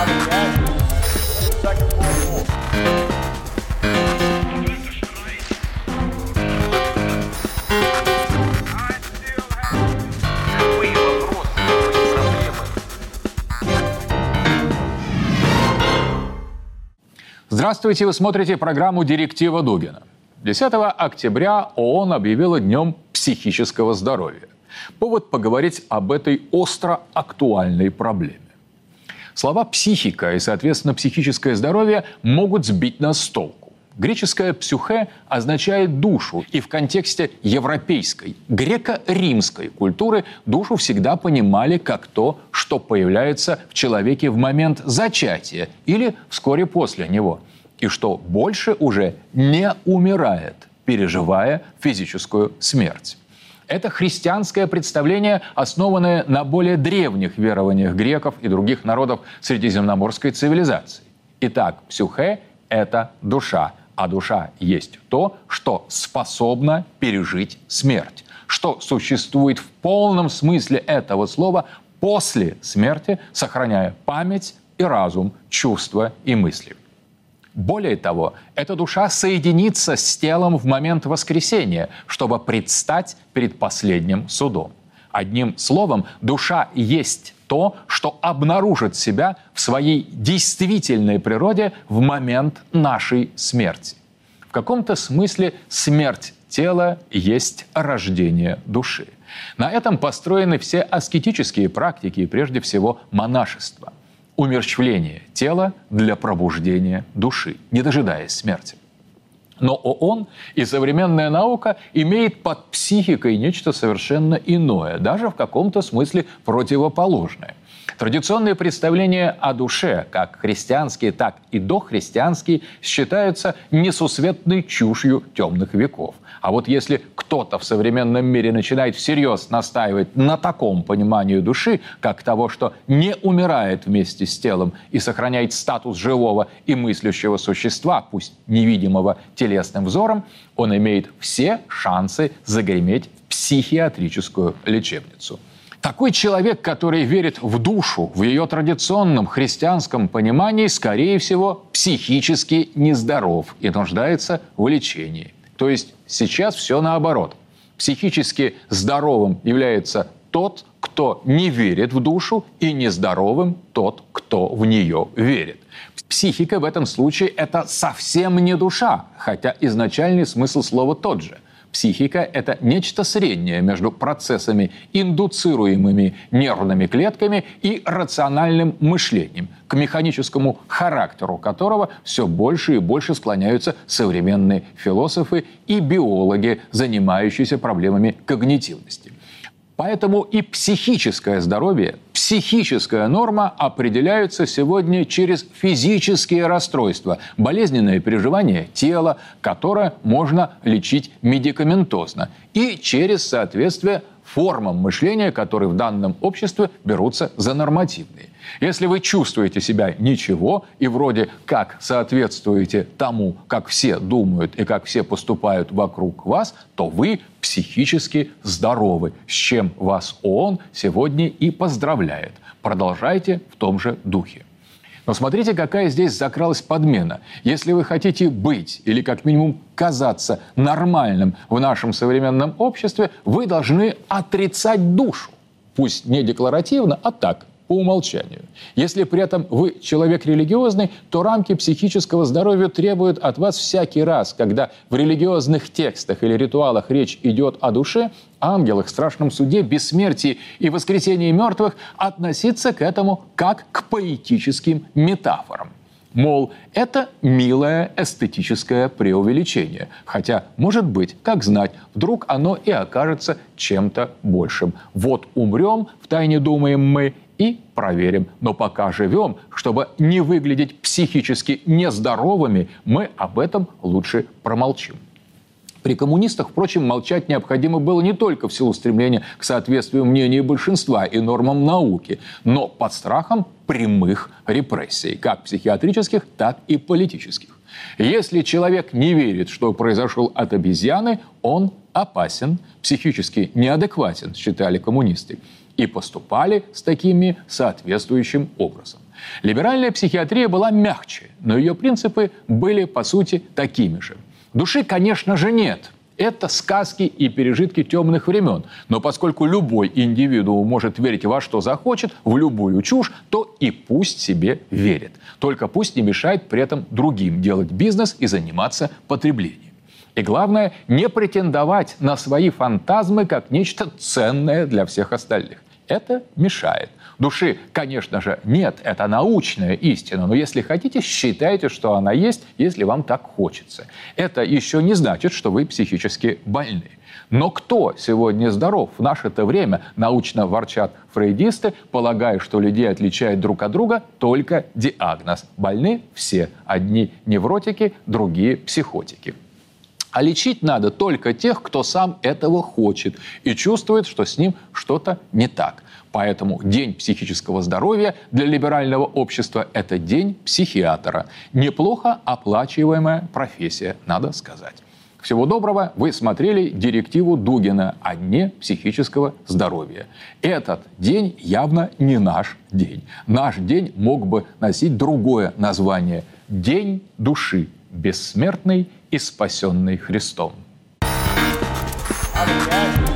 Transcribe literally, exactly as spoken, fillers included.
Здравствуйте, вы смотрите программу «Директива Дугина». десятого октября ООН объявила Днем психического здоровья. Повод поговорить об этой остро актуальной проблеме. Слова «психика» и, соответственно, «психическое здоровье» могут сбить нас с толку. Греческое «псюхе» означает душу, и в контексте европейской, греко-римской культуры душу всегда понимали как то, что появляется в человеке в момент зачатия или вскоре после него, и что больше уже не умирает, переживая физическую смерть. Это христианское представление, основанное на более древних верованиях греков и других народов средиземноморской цивилизации. Итак, псюхе – это душа. А душа есть то, что способно пережить смерть, что существует в полном смысле этого слова после смерти, сохраняя память и разум, чувства и мысли. Более того, эта душа соединится с телом в момент воскресения, чтобы предстать перед последним судом. Одним словом, душа есть то, что обнаружит себя в своей действительной природе в момент нашей смерти. В каком-то смысле смерть тела есть рождение души. На этом построены все аскетические практики и прежде всего монашество. Умерщвление тела для пробуждения души, не дожидаясь смерти. Но ООН и современная наука имеет под психикой нечто совершенно иное, даже в каком-то смысле противоположное. Традиционные представления о душе, как христианские, так и дохристианские, считаются несусветной чушью темных веков. А вот если кто-то в современном мире начинает всерьез настаивать на таком понимании души, как того, что не умирает вместе с телом и сохраняет статус живого и мыслящего существа, пусть невидимого телесным взором, он имеет все шансы загреметь в психиатрическую лечебницу. Такой человек, который верит в душу, в ее традиционном христианском понимании, скорее всего, психически нездоров и нуждается в лечении. То есть сейчас все наоборот. Психически здоровым является тот, кто не верит в душу, и нездоровым тот, кто в нее верит. Психика в этом случае – это совсем не душа, хотя изначальный смысл слова тот же. Психика – это нечто среднее между процессами, индуцируемыми нервными клетками, и рациональным мышлением, к механическому характеру которого все больше и больше склоняются современные философы и биологи, занимающиеся проблемами когнитивности. Поэтому и психическое здоровье, психическая норма определяются сегодня через физические расстройства, болезненные переживания тела, которое можно лечить медикаментозно, и через соответствие формам мышления, которые в данном обществе берутся за нормативные. Если вы чувствуете себя ничего и вроде как соответствуете тому, как все думают и как все поступают вокруг вас, то вы психически здоровы, с чем вас ООН сегодня и поздравляет. Продолжайте в том же духе. Но смотрите, какая здесь закралась подмена. Если вы хотите быть или как минимум казаться нормальным в нашем современном обществе, вы должны отрицать душу. Пусть не декларативно, а так, по умолчанию. Если при этом вы человек религиозный, то рамки психического здоровья требуют от вас всякий раз, когда в религиозных текстах или ритуалах речь идет о душе, ангелах, страшном суде, бессмертии и воскресении мертвых, относиться к этому как к поэтическим метафорам. Мол, это милое эстетическое преувеличение. Хотя, может быть, как знать, вдруг оно и окажется чем-то большим. Вот умрем, втайне думаем мы, и проверим. Но пока живем, чтобы не выглядеть психически нездоровыми, мы об этом лучше промолчим. При коммунистах, впрочем, молчать необходимо было не только в силу стремления к соответствию мнению большинства и нормам науки, но под страхом прямых репрессий, как психиатрических, так и политических. Если человек не верит, что произошел от обезьяны, он опасен, психически неадекватен, считали коммунисты. и поступали с такими соответствующим образом. Либеральная психиатрия была мягче, но ее принципы были, по сути, такими же. Души, конечно же, нет. Это сказки и пережитки темных времен. Но поскольку любой индивидуум может верить во что захочет, в любую чушь, то и пусть себе верит. Только пусть не мешает при этом другим делать бизнес и заниматься потреблением. И главное, не претендовать на свои фантазмы как нечто ценное для всех остальных. Это мешает. Души, конечно же, нет, это научная истина, но если хотите, считайте, что она есть, если вам так хочется. Это еще не значит, что вы психически больны. Но кто сегодня здоров? В наше-то время, научно ворчат фрейдисты, полагая, что людей отличает друг от друга только диагноз. Больны все. Одни невротики, другие психотики. А лечить надо только тех, кто сам этого хочет и чувствует, что с ним что-то не так. Поэтому День психического здоровья для либерального общества – это День психиатра. Неплохо оплачиваемая профессия, надо сказать. Всего доброго. Вы смотрели директиву Дугина о Дне психического здоровья. Этот день явно не наш день. Наш день мог бы носить другое название – День души, бессмертный и спасенный Христом. Obrigado.